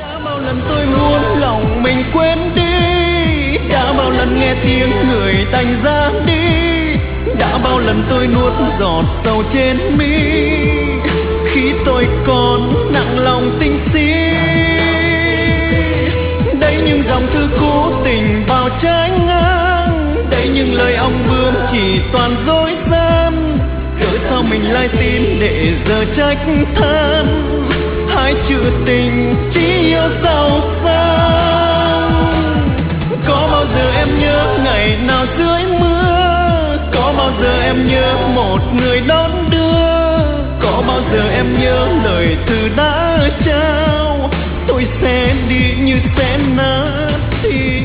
Đã bao lần tôi muốn lòng mình quên đi, đã bao lần nghe tiếng người đành ra đi, đã bao lần tôi nuốt giọt sầu trên mi khi tôi còn nặng lòng tình si. Đây những dòng thư cố tình vào trái ngang, đây những lời ong bướm chỉ toàn dối gian. Cớ sao mình lại tin để giờ trách than, hai chữ tình chỉ yêu giàu sang. Có bao giờ em nhớ ngày nào dưới mưa, có bao giờ em nhớ một người đón đưa, có bao giờ em nhớ lời từ đã trao. Tôi sẽ đi như sẽ nát thì